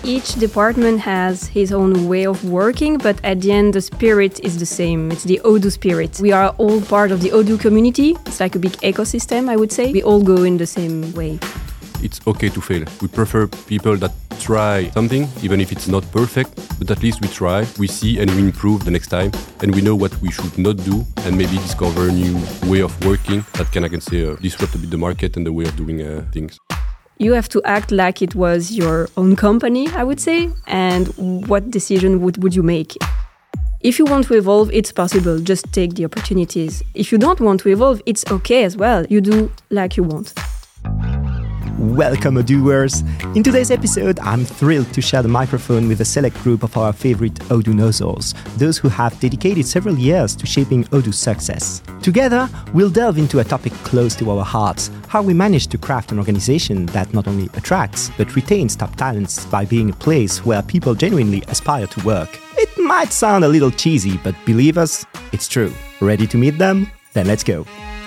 each department has his own way of working, but at the end, the spirit is the same. It's the Odoo spirit. We are all part of the Odoo community. It's like a big ecosystem, I would say. We all go in the same way. It's okay to fail. We prefer people that try something, even if it's not perfect, but at least we try, we see, and we improve the next time, and we know what we should not do, and maybe discover a new way of working that can, I can say, disrupt a bit the market and the way of doing things. You have to act like it was your own company, I would say, and what decision would you make? If you want to evolve, it's possible. Just take the opportunities. If you don't want to evolve, it's okay as well. You do like you want. Welcome, Odooers! In today's episode, I'm thrilled to share the microphone with a select group of our favorite Odoonosaurs, those who have dedicated several years to shaping Odoo's success. Together, we'll delve into a topic close to our hearts, how we manage to craft an organization that not only attracts, but retains top talents by being a place where people genuinely aspire to work. It might sound a little cheesy, but believe us, it's true. Ready to meet them? Then let's go.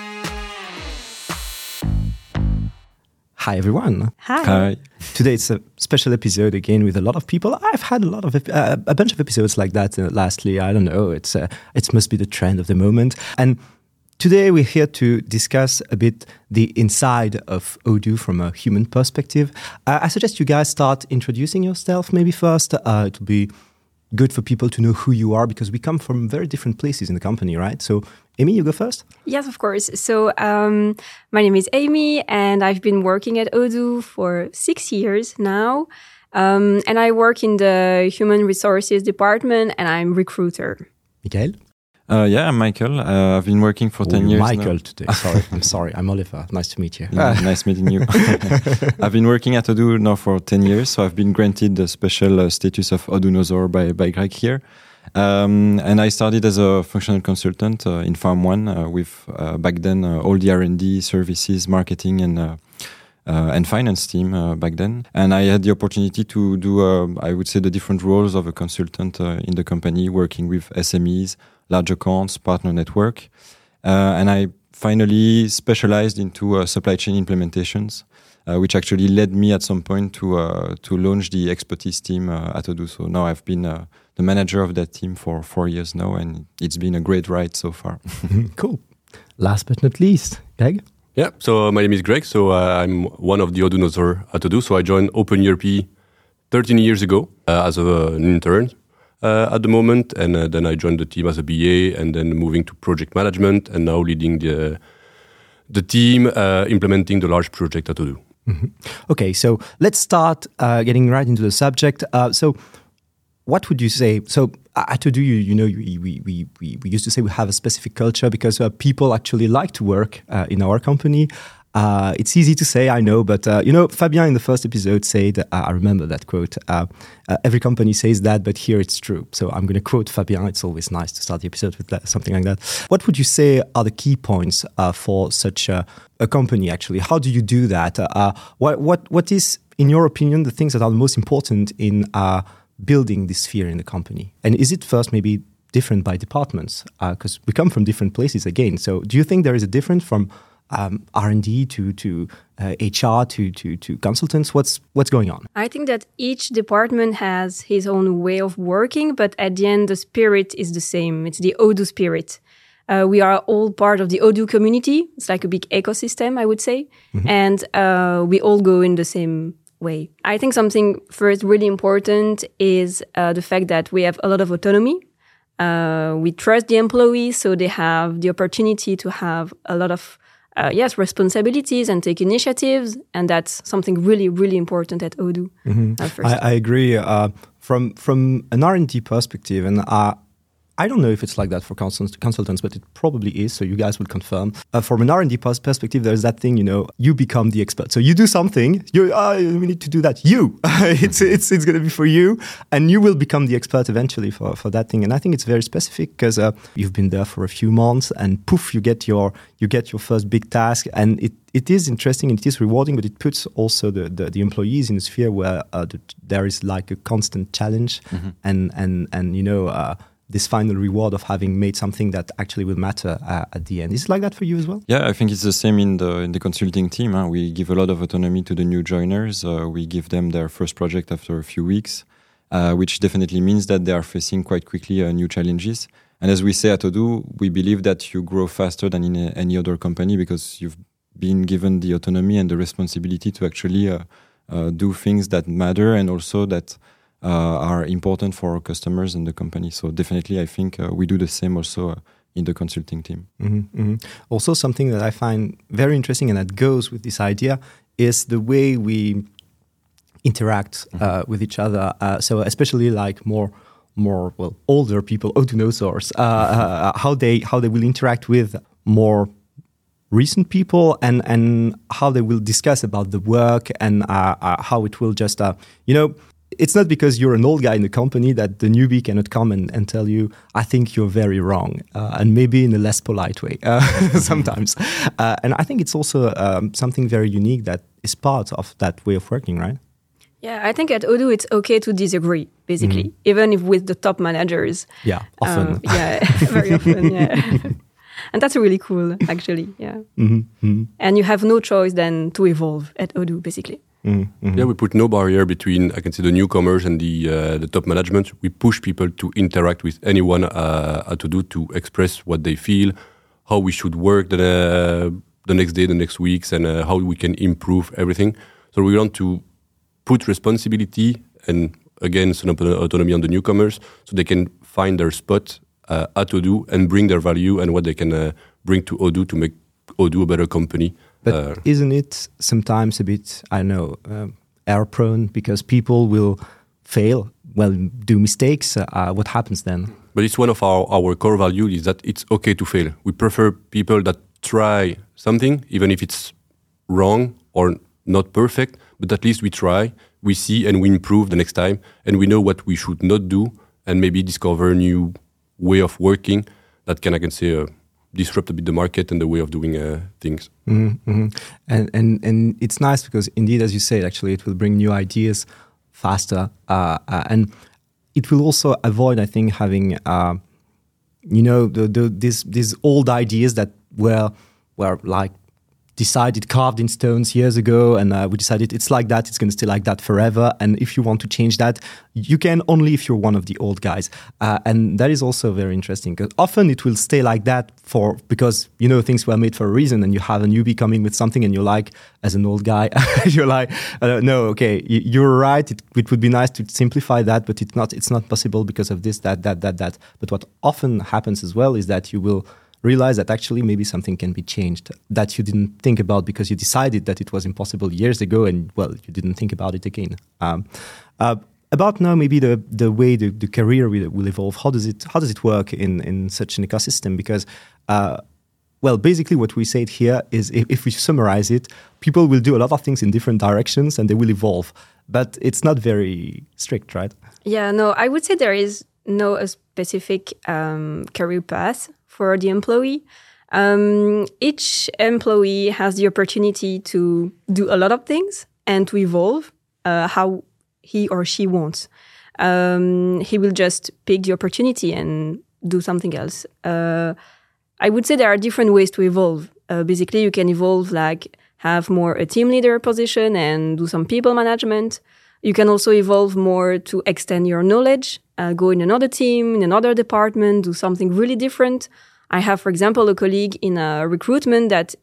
Hi everyone. Hi. Today it's a special episode again with a lot of people. I've had a bunch of episodes like that lastly. I don't know. It must be the trend of the moment. And today we're here to discuss a bit the inside of Odoo from a human perspective. I suggest you guys start introducing yourself maybe first. It will be good for people to know who you are because we come from very different places in the company, right? So Amy, you go first. Yes, of course. So my name is Amy and I've been working at Odoo for 6 years now. And I work in the human resources department and I'm recruiter. Michael? I'm Michael. I've been working for 10 years Michael now. Today. Sorry. I'm Oliver. Nice to meet you. Nice meeting you. I've been working at Odoo now for 10 years, so I've been granted the special status of Odoonosaur by Greg here. And I started as a functional consultant in Farm One with back then all the R&D services, marketing and finance team back then. And I had the opportunity to do, I would say, the different roles of a consultant in the company, working with SMEs, large accounts, partner network. And I finally specialized into supply chain implementations, which actually led me at some point to launch the expertise team at Odoo. So now I've been the manager of that team for 4 years now, and it's been a great ride so far. Cool. Last but not least, Greg? Yeah, so my name is Greg, so I'm one of the Odoonosaur at Odoo. So I joined OpenERP 13 years ago as an intern at the moment, and then I joined the team as a BA, and then moving to project management, and now leading the team implementing the large project at Odoo. Mm-hmm. Okay, so let's start getting right into the subject. So what would you say? So at Odoo, we used to say we have a specific culture because people actually like to work in our company. It's easy to say, I know, but Fabien in the first episode said, I remember that quote, every company says that, but here it's true. So I'm going to quote Fabien. It's always nice to start the episode with something like that. What would you say are the key points for such a company, actually? How do you do that? What is, in your opinion, the things that are the most important in building this sphere in the company? And is it first maybe different by departments? Because we come from different places again. So do you think there is a difference from R&D to HR to consultants? What's going on? I think that each department has his own way of working, but at the end, the spirit is the same. It's the Odoo spirit. We are all part of the Odoo community. It's like a big ecosystem, I would say. Mm-hmm. And we all go in the same way. I think something first really important is the fact that we have a lot of autonomy. We trust the employees, so they have the opportunity to have a lot of responsibilities and take initiatives, and that's something really, really important at Odoo. Mm-hmm. I agree. From an R&D perspective, and I don't know if it's like that for consultants, but it probably is, so you guys will confirm. From an R&D perspective, there's that thing, you become the expert. So you do something, we need to do that. It's going to be for you, and you will become the expert eventually for that thing. And I think it's very specific because you've been there for a few months, and poof, you get your first big task, and it is interesting and it is rewarding, but it puts also the employees in a sphere where there is like a constant challenge, mm-hmm. and this final reward of having made something that actually will matter at the end. Is it like that for you as well? Yeah, I think it's the same in the consulting team. We give a lot of autonomy to the new joiners. We give them their first project after a few weeks, which definitely means that they are facing quite quickly new challenges. And as we say at Odoo, we believe that you grow faster than in any other company because you've been given the autonomy and the responsibility to actually do things that matter and also that are important for our customers and the company. So definitely, I think we do the same also in the consulting team. Mm-hmm, mm-hmm. Also, something that I find very interesting and that goes with this idea is the way we interact with each other. So especially like more older people, Odonosaurs, how they will interact with more recent people and how they will discuss about the work and how it will just it's not because you're an old guy in the company that the newbie cannot come and tell you, I think you're very wrong, and maybe in a less polite way sometimes. And I think it's also something very unique that is part of that way of working, right? Yeah, I think at Odoo it's okay to disagree, basically, even if with the top managers. Yeah, often. Very often, yeah. And that's really cool, actually, yeah. Mm-hmm, mm-hmm. And you have no choice than to evolve at Odoo, basically. Mm-hmm. Yeah, we put no barrier between, I can say, the newcomers and the top management. We push people to interact with anyone at Odoo to express what they feel, how we should work the next day, the next weeks, and how we can improve everything. So we want to put responsibility and, again, some autonomy on the newcomers so they can find their spot at Odoo and bring their value and what they can bring to Odoo to make Odoo a better company. But isn't it sometimes a bit, I don't know, error-prone because people will fail, do mistakes? What happens then? But it's one of our core values is that it's okay to fail. We prefer people that try something, even if it's wrong or not perfect, but at least we try, we see, and we improve the next time, and we know what we should not do, and maybe discover a new way of working that can, I can say, disrupt a bit the market and the way of doing things. Mm-hmm. And it's nice because indeed, as you said, actually, it will bring new ideas faster, and it will also avoid, I think, having these old ideas that were like decided, carved in stones years ago, and we decided it's like that, it's going to stay like that forever. And if you want to change that, you can only if you're one of the old guys. And that is also very interesting because often it will stay like that because things were made for a reason, and you have a newbie coming with something, and you're like, as an old guy, you're like, no, okay, you're right. It would be nice to simplify that, but it's not possible because of this, that. But what often happens as well is that you will realize that actually maybe something can be changed that you didn't think about because you decided that it was impossible years ago, and you didn't think about it again. About now, maybe the way the career will evolve. How does it work in such an ecosystem? Because basically what we said here is if we summarize it, people will do a lot of things in different directions and they will evolve, but it's not very strict, right? Yeah, no, I would say there is no a specific career path for the employee. Each employee has the opportunity to do a lot of things and to evolve how he or she wants. He will just pick the opportunity and do something else. I would say there are different ways to evolve. Basically, you can evolve like have more a team leader position and do some people management. You can also evolve more to extend your knowledge, go in another team, in another department, do something really different. I have, for example, a colleague in recruitment that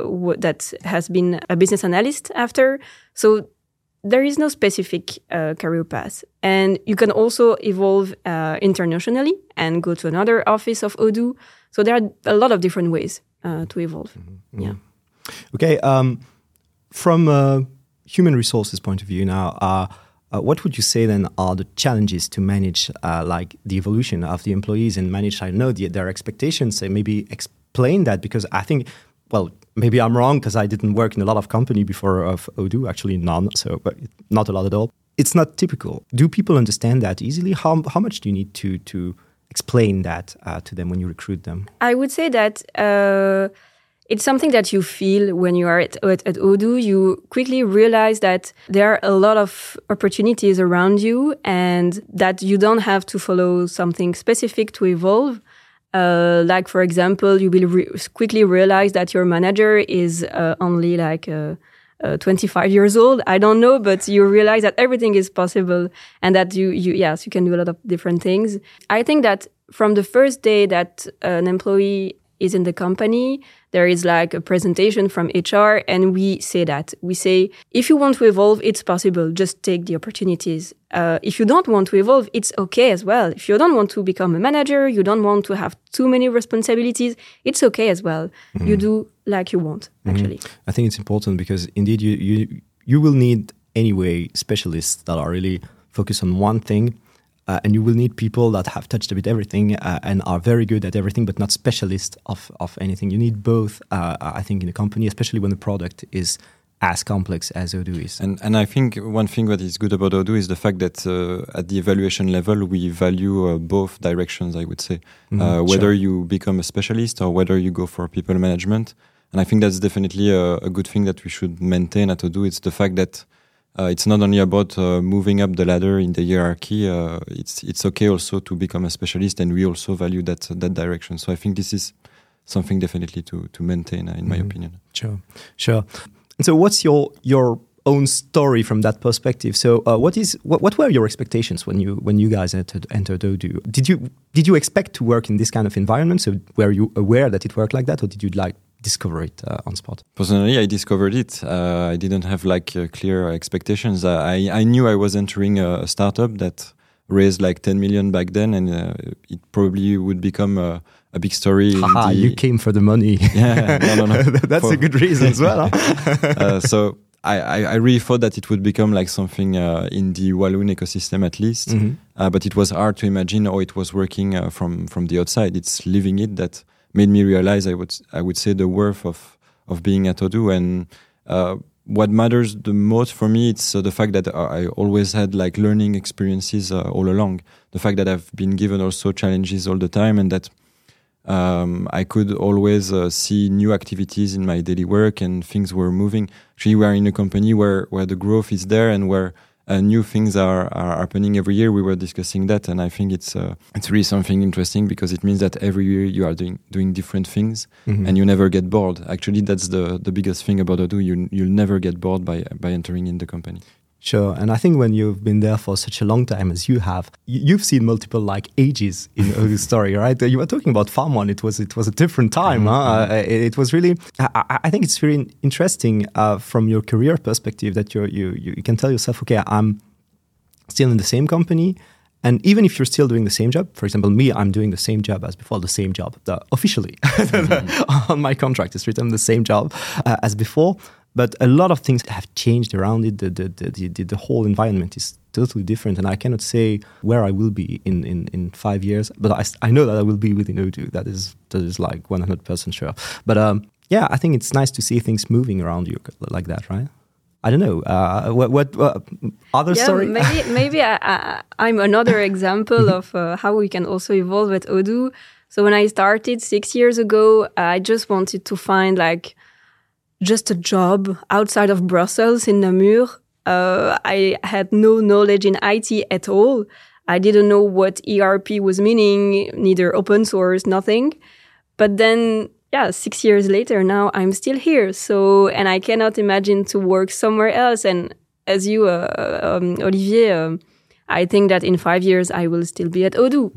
has been a business analyst after. So there is no specific career path. And you can also evolve internationally and go to another office of Odoo. So there are a lot of different ways to evolve. Mm-hmm. Yeah. Okay. From a human resources point of view now, what would you say then are the challenges to manage like the evolution of the employees and manage, I don't know, their expectations, and maybe explain that? Because I think, maybe I'm wrong because I didn't work in a lot of company before of Odoo, actually none, so but not a lot at all. It's not typical. Do people understand that easily? How much do you need to explain that to them when you recruit them? I would say that It's something that you feel when you are at Odoo. You quickly realize that there are a lot of opportunities around you and that you don't have to follow something specific to evolve. Like, for example, you will quickly realize that your manager is only like 25 years old. I don't know, but you realize that everything is possible and that you can do a lot of different things. I think that from the first day that an employee is in the company, there is like a presentation from HR and we say, if you want to evolve, it's possible. Just take the opportunities. If you don't want to evolve, it's okay as well. If you don't want to become a manager, you don't want to have too many responsibilities, it's okay as well. Mm-hmm. You do like you want, actually. Mm-hmm. I think it's important because indeed you will need anyway specialists that are really focused on one thing. And you will need people that have touched a bit everything and are very good at everything, but not specialists of anything. You need both, I think, in a company, especially when the product is as complex as Odoo is. And I think one thing that is good about Odoo is the fact that at the evaluation level, we value both directions, I would say, whether you become a specialist or whether you go for people management. And I think that's definitely a good thing that we should maintain at Odoo. It's the fact that it's not only about moving up the ladder in the hierarchy. It's okay also to become a specialist, and we also value that direction. So I think this is something definitely to maintain, in my opinion. Sure. And so, what's your own story from that perspective? So, what were your expectations when you guys entered Odoo? Did you expect to work in this kind of environment? So, were you aware that it worked like that, or did you discover it on spot? Personally, I discovered it. I didn't have clear expectations. I knew I was entering a startup that raised 10 million back then, and it probably would become a big story. You came for the money. Yeah, no. That's a good reason as well. Huh? So I really thought that it would become something in the Walloon ecosystem at least. Mm-hmm. But it was hard to imagine how it was working from the outside. It's living it that made me realize, I would say, the worth of being at Odoo. And what matters the most for me, it's the fact that I always had learning experiences all along. The fact that I've been given also challenges all the time, and that I could always see new activities in my daily work and things were moving. Actually, we are in a company where the growth is there and where new things are happening every year. We were discussing that, and I think it's really something interesting because it means that every year you are doing different things, and you never get bored. Actually, that's the biggest thing about Odoo. You'll never get bored by entering in the company. Sure, and I think when you've been there for such a long time as you have, you've seen multiple ages in Odoo's story, right? You were talking about Farm One. It was a different time. It was really. I think it's really interesting from your career perspective that you can tell yourself, okay, I'm still in the same company, and even if you're still doing the same job, for example, me, I'm doing the same job as before, the same job officially on my contract. It's written the same job as before. But a lot of things have changed around it. The whole environment is totally different, and I cannot say where I will be in 5 years. But I know that I will be within Odoo. That is 100% sure. But I think it's nice to see things moving around you like that, right? I don't know. What other story? Maybe I'm another example of how we can also evolve at Odoo. So when I started 6 years ago, I just wanted to find just a job outside of Brussels in Namur. I had no knowledge in IT at all. I didn't know what ERP was meaning, neither open source, nothing. But then, 6 years later, now I'm still here. So, and I cannot imagine to work somewhere else. And as you, Olivier, I think that in 5 years, I will still be at Odoo.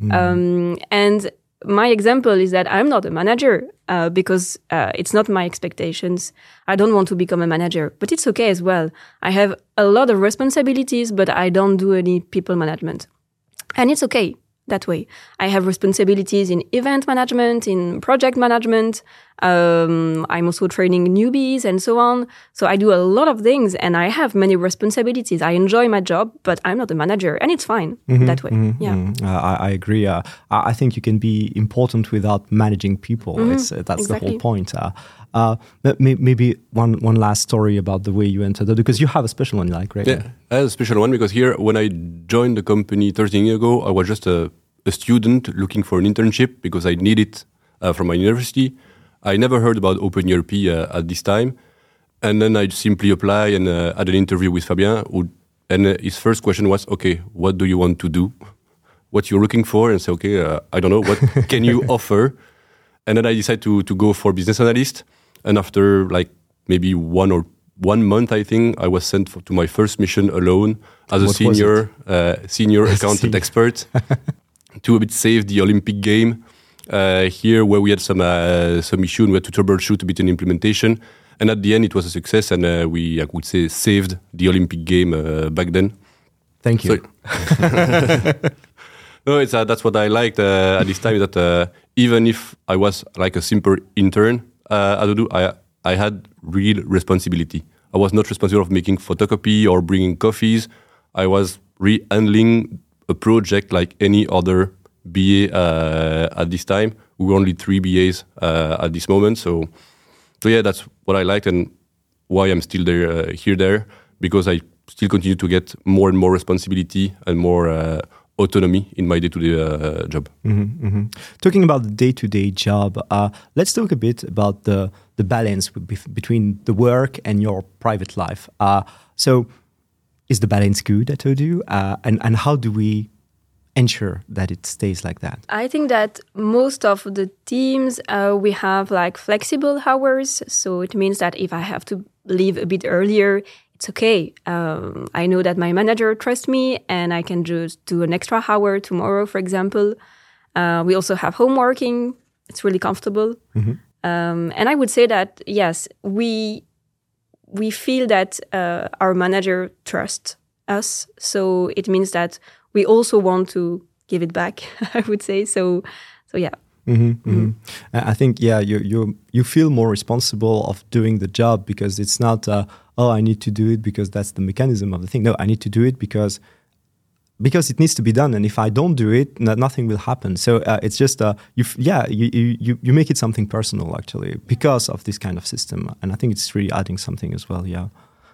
And my example is that I'm not a manager because it's not my expectations. I don't want to become a manager, but it's okay as well. I have a lot of responsibilities, but I don't do any people management. And it's okay that way. I have responsibilities in event management, in project management. I'm also training newbies and so on. So I do a lot of things and I have many responsibilities. I enjoy my job, but I'm not a manager and it's fine that way. I agree. I think you can be important without managing people. That's exactly the whole point. Maybe one last story about the way you entered Odoo, because you have a special one, right? Yeah, I have a special one because here, when I joined the company 13 years ago, I was just a student looking for an internship because I needed from my university. I never heard about OpenERP at this time. And then I simply apply and had an interview with Fabien. And his first question was, okay, what do you want to do? What you're looking for? And say, okay, I don't know, what can you offer? And then I decided to go for business analyst. And after like maybe 1 month, I think, I was sent to my first mission alone as a senior accountant expert to a bit save the Olympic game here, where we had some issue and we had to troubleshoot a bit in implementation. And at the end, it was a success, and I would say, saved the Olympic game back then. Thank you. No, that's what I liked at this time, that even if I was like a simple intern at Odoo, I had real responsibility. I was not responsible of making photocopy or bringing coffees. I was handling a project like any other BA at this time. We were only 3 BAs at this moment. So yeah, that's what I liked and why I'm still there, because I still continue to get more and more responsibility and more autonomy in my day-to-day job. Mm-hmm, mm-hmm. Talking about the day-to-day job, let's talk a bit about the balance between the work and your private life. So is the balance good at Odoo? And how do we ensure that it stays like that? I think that most of the teams, we have like flexible hours. So it means that if I have to leave a bit earlier, it's okay. I know that my manager trusts me and I can just do an extra hour tomorrow, for example. We also have home working. It's really comfortable. Mm-hmm. And I would say that, yes, we feel that our manager trusts us. So it means that we also want to give it back, I would say. So yeah. Mm-hmm, mm-hmm. I think, yeah, you feel more responsible of doing the job, because it's not, I need to do it because that's the mechanism of the thing. No, I need to do it because it needs to be done. And if I don't do it, nothing will happen. So it's just, you make it something personal, actually, because of this kind of system. And I think it's really adding something as well, yeah.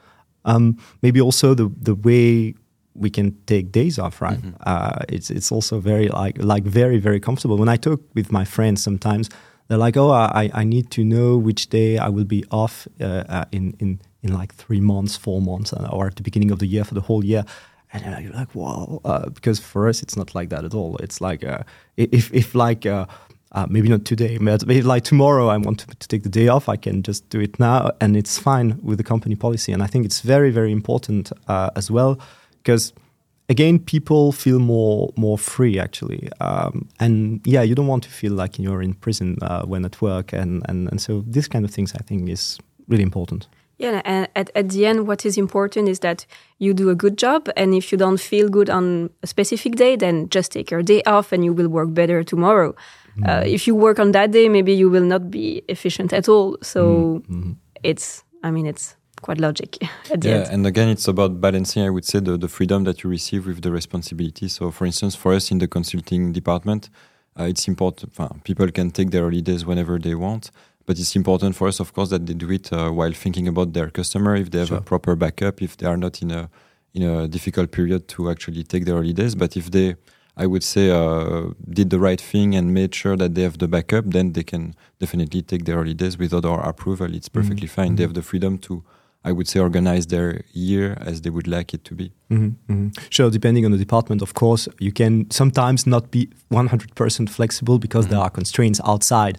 Maybe also the way we can take days off, right? Mm-hmm. It's also very like very, very comfortable. When I talk with my friends sometimes, they're like, I need to know which day I will be off in like 3 months, 4 months, or at the beginning of the year for the whole year. And you're like, wow, because for us, it's not like that at all. It's like, if maybe not today, but if like tomorrow I want to take the day off, I can just do it now, and it's fine with the company policy. And I think it's very, very important as well, because again, people feel more free, actually. And yeah, you don't want to feel like you're in prison when at work. And so this kind of things, I think, is really important. Yeah, and at the end, what is important is that you do a good job. And if you don't feel good on a specific day, then just take your day off and you will work better tomorrow. Mm-hmm. If you work on that day, maybe you will not be efficient at all. So it's quite logic at the end. Yeah, and again, it's about balancing, I would say, the freedom that you receive with the responsibility. So for instance, for us in the consulting department, it's important, people can take their holidays whenever they want. But it's important for us, of course, that they do it while thinking about their customer, if they have a proper backup, if they are not in a difficult period to actually take their holidays. But if they, I would say, did the right thing and made sure that they have the backup, then they can definitely take their holidays without our approval. It's perfectly fine. Mm-hmm. They have the freedom to, I would say, organize their year as they would like it to be. Mm-hmm. Mm-hmm. Sure, depending on the department, of course, you can sometimes not be 100% flexible because there are constraints outside.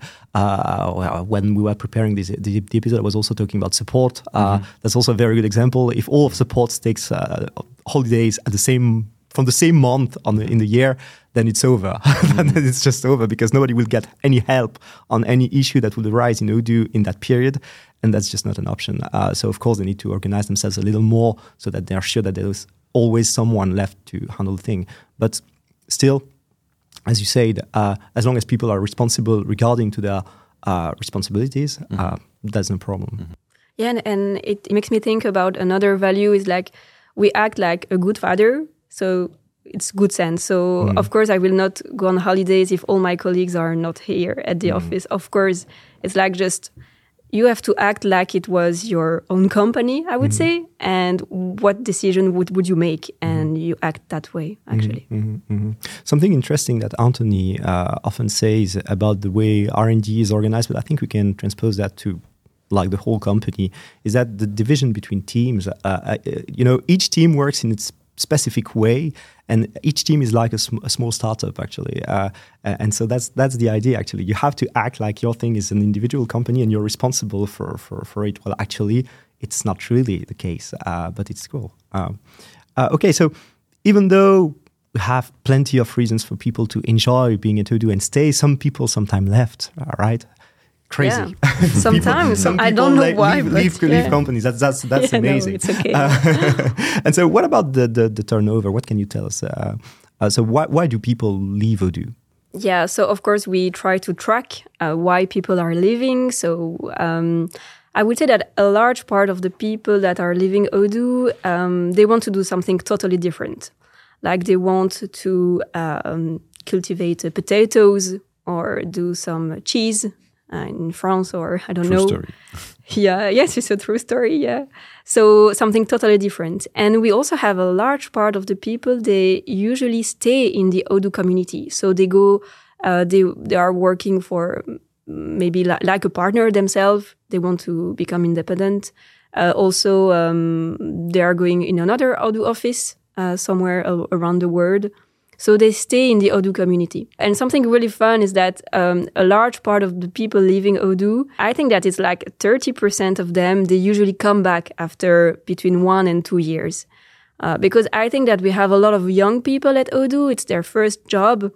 When we were preparing the episode, I was also talking about support. That's also a very good example. If all of support takes holidays at from the same month in the year, then it's over. Then it's just over, because nobody will get any help on any issue that will arise in Odoo in that period. And that's just not an option. So, of course, they need to organize themselves a little more so that they're sure that there's always someone left to handle the thing. But still, as you said, as long as people are responsible regarding to their responsibilities, that's no problem. Mm-hmm. Yeah, and it makes me think about another value is like we act like a good father. So it's good sense. So, of course, I will not go on holidays if all my colleagues are not here at the office. Of course, it's like just you have to act like it was your own company, I would say. And what decision would you make? And you act that way, actually. Something interesting that Anthony often says about the way R&D is organized, but I think we can transpose that to like the whole company, is that the division between teams, each team works in its specific way, and each team is like a small startup, actually. And so that's the idea, actually. You have to act like your thing is an individual company and you're responsible for it. Well, actually, it's not really the case, but it's cool. Okay, so even though we have plenty of reasons for people to enjoy being at Odoo and stay, some people sometimes left, right? Crazy. Yeah. Sometimes. I don't know why. Leave companies. That's amazing. No, it's okay. And so what about the turnover? What can you tell us? So why do people leave Odoo? Yeah, so of course we try to track why people are leaving. So I would say that a large part of the people that are leaving Odoo, they want to do something totally different. Like they want to cultivate potatoes or do some cheese in France, or I don't know. True story. Yeah, yes, it's a true story, yeah. So something totally different. And we also have a large part of the people, they usually stay in the Odoo community. So they go, they are working for maybe like a partner themselves. They want to become independent. Also, they are going in another Odoo office somewhere around the world. So they stay in the Odoo community. And something really fun is that a large part of the people leaving Odoo, I think that it's like 30% of them, they usually come back after between 1 and 2 years. Because I think that we have a lot of young people at Odoo. It's their first job.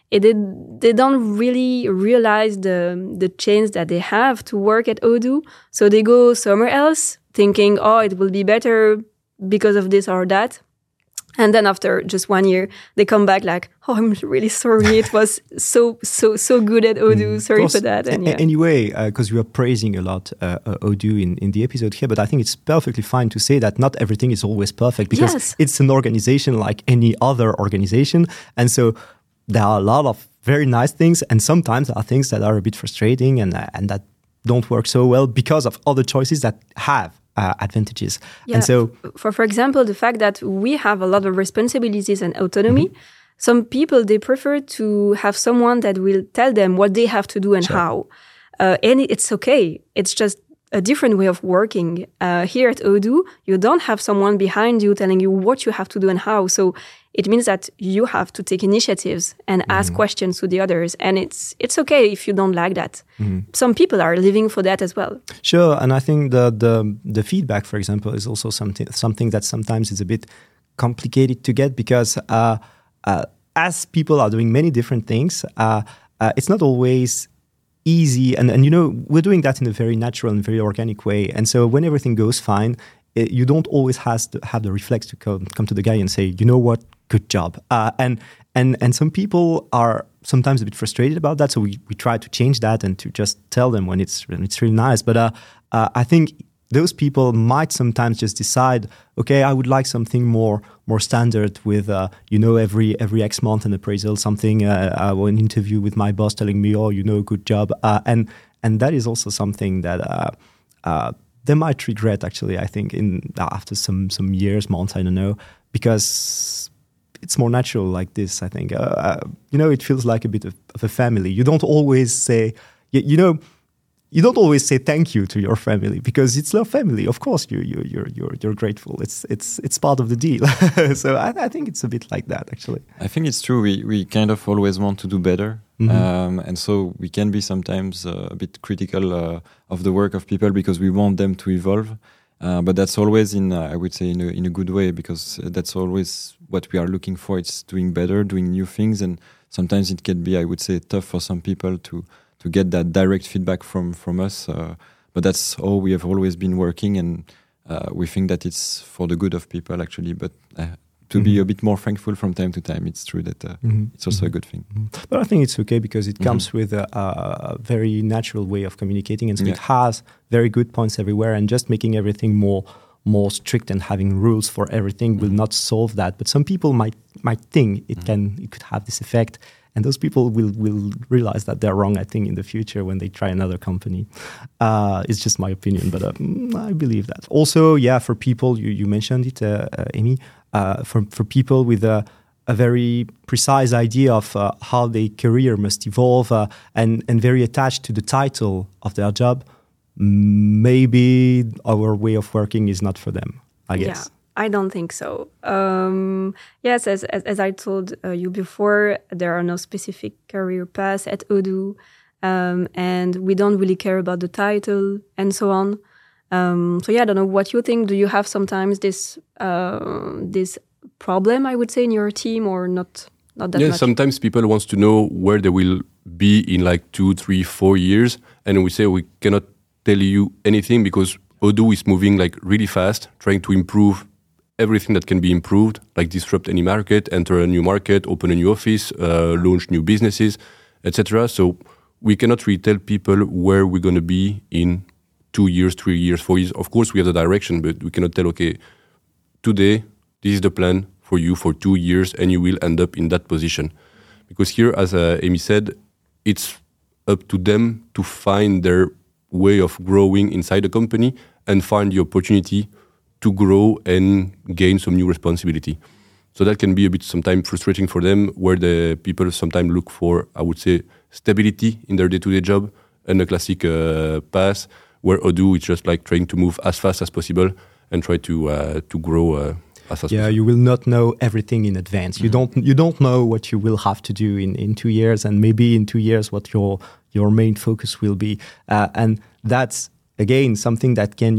They don't really realize the chance that they have to work at Odoo. So they go somewhere else thinking, oh, it will be better because of this or that. And then after just 1 year, they come back like, oh, I'm really sorry. It was so good at Odoo. Sorry for that. And Anyway, because you are praising a lot Odoo in the episode here, but I think it's perfectly fine to say that not everything is always perfect because it's an organization like any other organization. And so there are a lot of very nice things, and sometimes there are things that are a bit frustrating and that don't work so well because of other choices that have advantages. Yeah. And so, for example, the fact that we have a lot of responsibilities and autonomy, some people, they prefer to have someone that will tell them what they have to do and how. And it's okay. It's just a different way of working. Here at Odoo, you don't have someone behind you telling you what you have to do and how. So it means that you have to take initiatives and ask questions to the others. And it's okay if you don't like that. Some people are living for that as well. Sure. And I think the feedback, for example, is also something that sometimes is a bit complicated to get because as people are doing many different things, it's not always easy. And we're doing that in a very natural and very organic way. And so when everything goes fine, you don't always have the reflex to come to the guy and say, you know what, good job. And some people are sometimes a bit frustrated about that. So we try to change that and to just tell them when it's really nice. But I think those people might sometimes just decide, okay, I would like something more standard with, every X month an appraisal, something, or an interview with my boss telling me, oh, good job. And that is also something that they might regret, actually, I think, after some years, months, I don't know, because it's more natural like this, I think. It feels like a bit of a family. You don't always say, you don't always say thank you to your family because it's your family. Of course, you're grateful. It's part of the deal. So I think it's a bit like that, actually. I think it's true. We kind of always want to do better, and so we can be sometimes a bit critical of the work of people because we want them to evolve. But that's always I would say, in a good way because that's always what we are looking for. It's doing better, doing new things, and sometimes it can be, I would say, tough for some people to get that direct feedback from us. But that's how we have always been working, and we think that it's for the good of people, actually. But to be a bit more thankful from time to time, it's true that it's also a good thing. But I think it's okay because it comes with a very natural way of communicating, and so it has very good points everywhere, and just making everything more strict and having rules for everything will not solve that. But some people might think it could have this effect. And those people will realize that they're wrong, I think, in the future when they try another company. It's just my opinion, but I believe that. Also, yeah, for people, you mentioned it, Amy, for people with a very precise idea of how their career must evolve and very attached to the title of their job, maybe our way of working is not for them, I guess. Yeah. I don't think so. Yes, as I told you before, there are no specific career paths at Odoo, and we don't really care about the title and so on. So yeah, I don't know what you think. Do you have sometimes this problem, I would say, in your team, or not that much? Yeah, sometimes people want to know where they will be in like 2, 3, 4 years, and we say we cannot tell you anything because Odoo is moving like really fast, trying to improve everything that can be improved, like disrupt any market, enter a new market, open a new office, launch new businesses, etc. So we cannot really tell people where we're going to be in 2 years, 3 years, 4 years. Of course, we have the direction, but we cannot tell, okay, today, this is the plan for you for 2 years, and you will end up in that position. Because here, as Amy said, it's up to them to find their way of growing inside the company and find the opportunity to grow and gain some new responsibility. So that can be a bit sometimes frustrating for them, where the people sometimes look for, I would say, stability in their day-to-day job and a classic path, where Odoo is just like trying to move as fast as possible and try to grow as fast as possible. You will not know everything in advance. Mm-hmm. You don't know what you will have to do in 2 years, and maybe in 2 years what your main focus will be. And that's, again, something that can,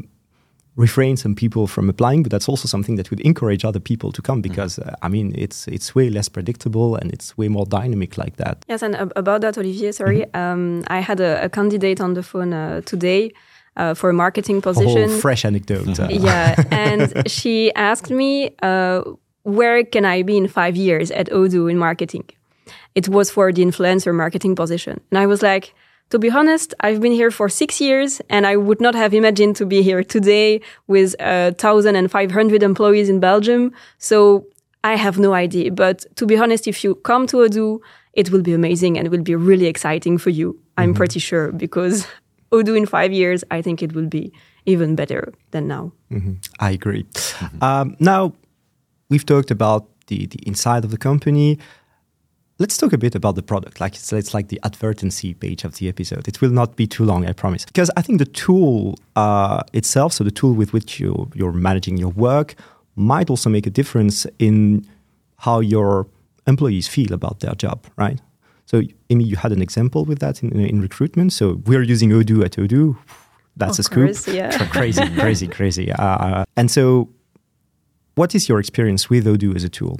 refrain some people from applying, but that's also something that would encourage other people to come because, it's way less predictable and it's way more dynamic like that. Yes, and about that, Olivier, sorry, I had a candidate on the phone today for a marketing position. Oh, fresh anecdote. Yeah, and she asked me, where can I be in 5 years at Odoo in marketing? It was for the influencer marketing position. And I was like, to be honest, I've been here for 6 years and I would not have imagined to be here today with 1,500 employees in Belgium. So I have no idea. But to be honest, if you come to Odoo, it will be amazing and it will be really exciting for you. I'm pretty sure, because Odoo in 5 years, I think it will be even better than now. Mm-hmm. I agree. Now, we've talked about the inside of the company. Let's talk a bit about the product. It's like the advertency page of the episode. It will not be too long, I promise. Because I think the tool itself, so the tool with which you're managing your work, might also make a difference in how your employees feel about their job, right? So, Amy, you had an example with that in recruitment. So we're using Odoo at Odoo. That's a scoop. Course, yeah. Crazy. And so what is your experience with Odoo as a tool?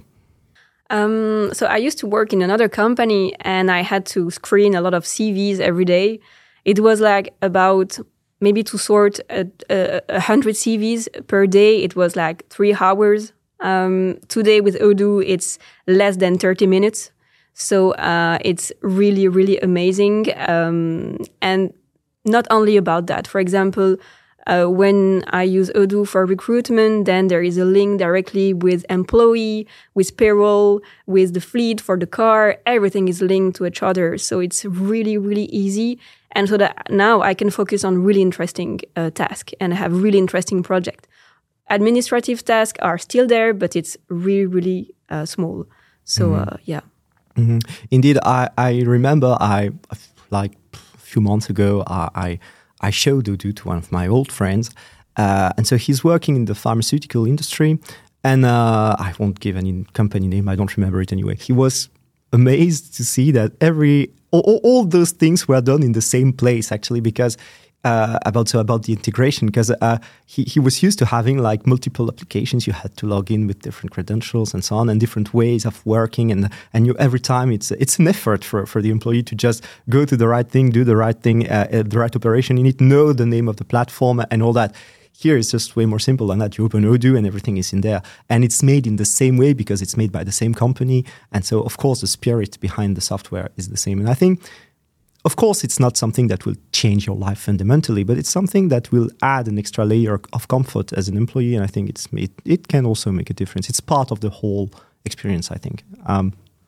So I used to work in another company and I had to screen a lot of CVs every day. It was like about maybe to sort 100 CVs per day. It was like 3 hours. Today with Odoo, it's less than 30 minutes. So it's really, really amazing. And not only about that. For example, when I use Odoo for recruitment, then there is a link directly with employee, with payroll, with the fleet for the car. Everything is linked to each other. So it's really, really easy. And so that now I can focus on really interesting tasks and have really interesting project. Administrative tasks are still there, but it's really, really small. So, yeah. Mm-hmm. Indeed, I remember like a few months ago, I showed Odoo to one of my old friends. And so he's working in the pharmaceutical industry. And I won't give any company name. I don't remember it anyway. He was amazed to see that all those things were done in the same place, actually, because about the integration, because he was used to having like multiple applications. You had to log in with different credentials and so on, and different ways of working, and you every time it's an effort for the employee to just go to the right thing, do the right thing, the right operation. You need to know the name of the platform and all that. Here it's just way more simple than that. You open Odoo and everything is in there, and it's made in the same way because it's made by the same company, and so of course the spirit behind the software is the same. And I think, of course, it's not something that will change your life fundamentally, but it's something that will add an extra layer of comfort as an employee. And I think it can also make a difference. It's part of the whole experience, I think.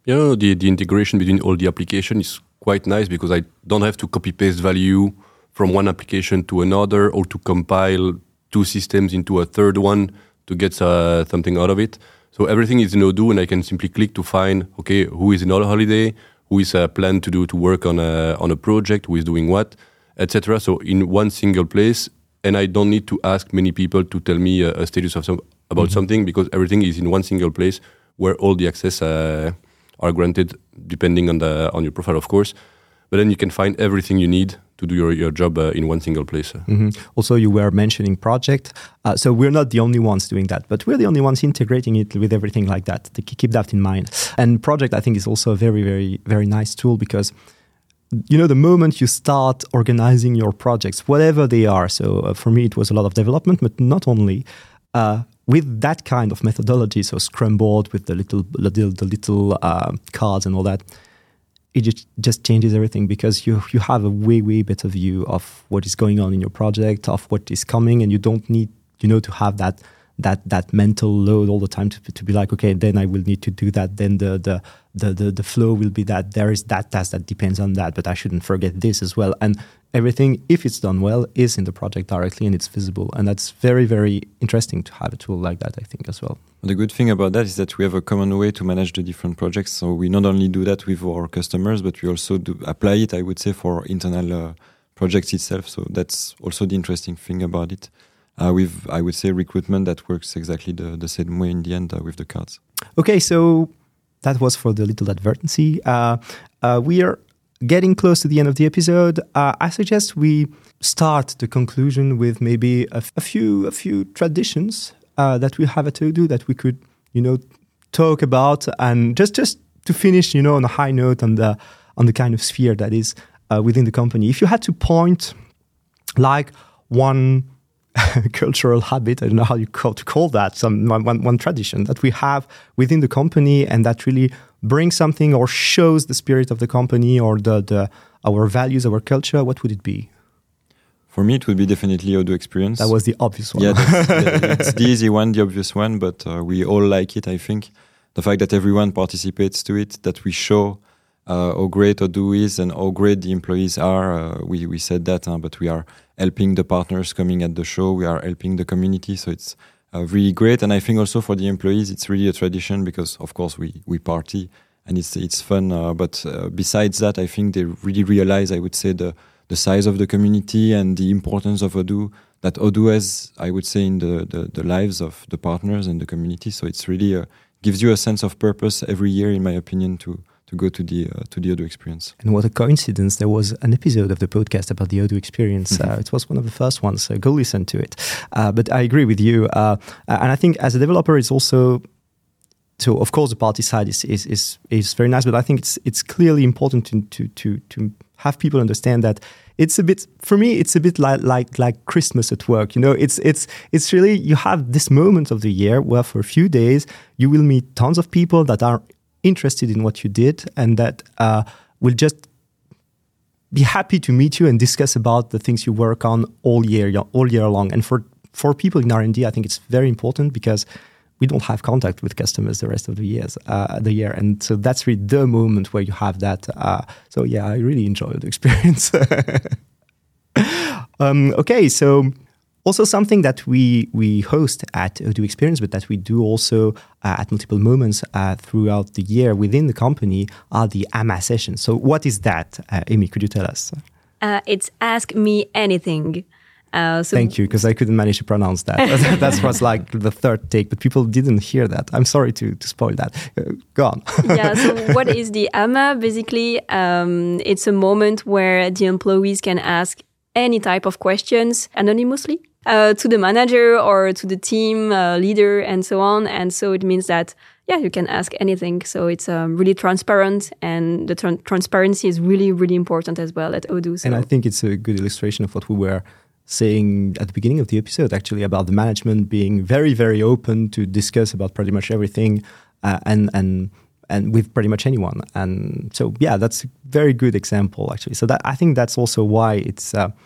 The integration between all the application is quite nice because I don't have to copy paste value from one application to another or to compile two systems into a third one to get something out of it. So everything is in Odoo, and I can simply click to find, okay, who is in on holiday, who is planned to work on a project, who is doing what, etc. So in one single place, and I don't need to ask many people to tell me a status of about something, because everything is in one single place where all the access are granted, depending on your profile, of course. But then you can find everything you need to do your job in one single place. Also, you were mentioning project. So we're not the only ones doing that, but we're the only ones integrating it with everything like that. Keep that in mind. And project, I think, is also a very, very, very nice tool because, the moment you start organizing your projects, whatever they are. So for me, it was a lot of development, but not only. With that kind of methodology, so Scrum board with the little cards and all that, it just changes everything because you have a way better view of what is going on in your project, of what is coming, and you don't need to have that mental load all the time to be like, okay, then I will need to do that. Then the flow will be that there is that task that depends on that, but I shouldn't forget this as well. And everything, if it's done well, is in the project directly and it's visible. And that's very, very interesting to have a tool like that, I think, as well. The good thing about that is that we have a common way to manage the different projects. So we not only do that with our customers, but we also do apply it, I would say, for internal projects itself. So that's also the interesting thing about it. With, I would say, recruitment that works exactly the same way in the end with the cards. Okay, so that was for the little advertency. We are getting close to the end of the episode. I suggest we start the conclusion with maybe a few traditions that we have at Odoo that we could, talk about, and just to finish, on a high note on the kind of sphere that is within the company. If you had to point like one cultural habit, I don't know how you call that, one tradition that we have within the company and that really brings something or shows the spirit of the company or our values, our culture, what would it be? For me, it would be definitely Odoo experience. That was the obvious one. Yeah, it's the easy one, the obvious one, but we all like it, I think. The fact that everyone participates to it, that we show how great Odoo is and how great the employees are. We said that, but we are helping the partners coming at the show. We are helping the community. So it's really great. And I think also for the employees, it's really a tradition because, of course, we party and it's fun. But besides that, I think they really realize, I would say, the size of the community and the importance of Odoo, that Odoo has, I would say, in the lives of the partners and the community. So it's really gives you a sense of purpose every year, in my opinion, to go to the Odoo experience. And what a coincidence, there was an episode of the podcast about the Odoo experience. It was one of the first ones, so go listen to it. But I agree with you. And I think as a developer, it's also, so of course the party side is very nice, but I think it's clearly important to have people understand that it's a bit, for me, it's a bit like Christmas at work. It's really, you have this moment of the year where for a few days you will meet tons of people that are interested in what you did and that will just be happy to meet you and discuss about the things you work on all year long. And for people in R&D, I think it's very important because we don't have contact with customers the rest of the year. And so that's really the moment where you have that. So yeah, I really enjoyed the experience. Okay, so also something that we host at Odoo Experience, but that we do also at multiple moments throughout the year within the company are the AMA sessions. So what is that? Amy, could you tell us? It's Ask Me Anything. Thank you, because I couldn't manage to pronounce that. That was like the third take, but people didn't hear that. I'm sorry to spoil that. Go on. Yeah, so what is the AMA? Basically, it's a moment where the employees can ask any type of questions anonymously to the manager or to the team leader and so on. And so it means that, yeah, you can ask anything. So it's really transparent, and the transparency is really, really important as well at Odoo. So. And I think it's a good illustration of what we were saying at the beginning of the episode, actually, about the management being very, very open to discuss about pretty much everything and with pretty much anyone. And so, yeah, that's a very good example, actually. So that I think that's also why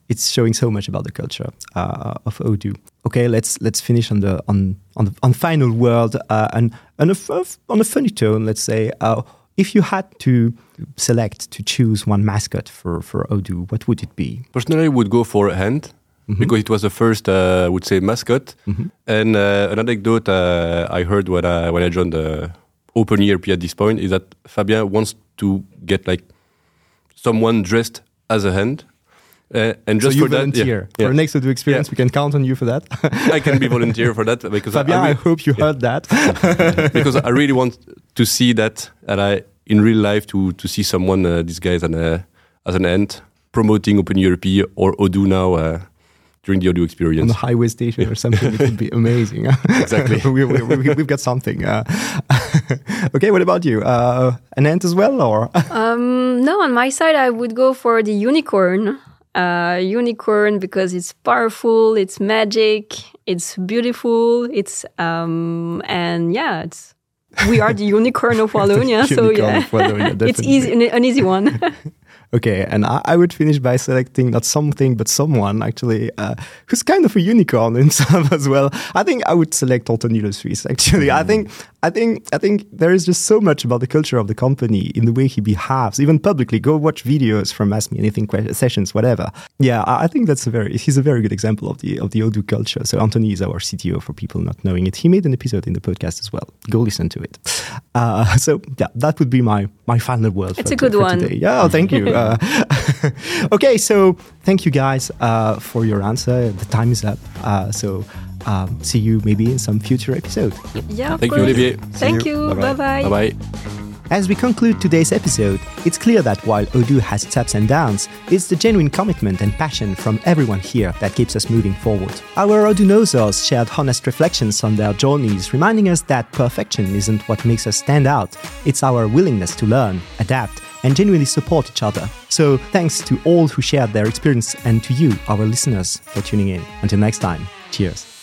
it's showing so much about the culture of Odoo. Okay, let's finish on the final word and on a funny tone. Let's say, if you had to choose one mascot for Odoo, what would it be? Personally, I would go for Ant because it was the first, I would say, mascot. And an anecdote I heard when I joined the Open ERP at this point is that Fabien wants to get like someone dressed as a Ant. And just so you for volunteer. that, for next Odoo experience, we can count on you for that. I can be volunteer for that because Fabien, I hope you heard that. Because I really want to see that, and in real life to see someone disguised as an Ant promoting Open ERP or Odoo now during the Odoo experience on the highway station or something. It would be amazing. Exactly. We've got something. Okay, what about you? An Ant as well, or? No, on my side, I would go for the unicorn. Unicorn because it's powerful, it's magic, it's beautiful, it's we are the unicorn of Wallonia, so yeah, it's an easy one. Okay, and I would finish by selecting not something but someone actually who's kind of a unicorn himself as well. I think I would select Anthony Le Suisse. Actually, I think there is just so much about the culture of the company in the way he behaves, even publicly. Go watch videos from Ask Me Anything sessions, whatever. Yeah, I think he's a very good example of the Odoo culture. So Anthony is our CTO for people not knowing it. He made an episode in the podcast as well. Go listen to it. So yeah, that would be my final word. It's a good one. Today. Yeah, thank you. Okay, so thank you guys for your answer. The time is up. So see you maybe in some future episode. Yeah, thank you, Olivier. Thank you. Bye-bye. Bye-bye. As we conclude today's episode, it's clear that while Odoo has its ups and downs, it's the genuine commitment and passion from everyone here that keeps us moving forward. Our Odoonosers shared honest reflections on their journeys, reminding us that perfection isn't what makes us stand out. It's our willingness to learn, adapt, and genuinely support each other. So thanks to all who shared their experience and to you, our listeners, for tuning in. Until next time, cheers.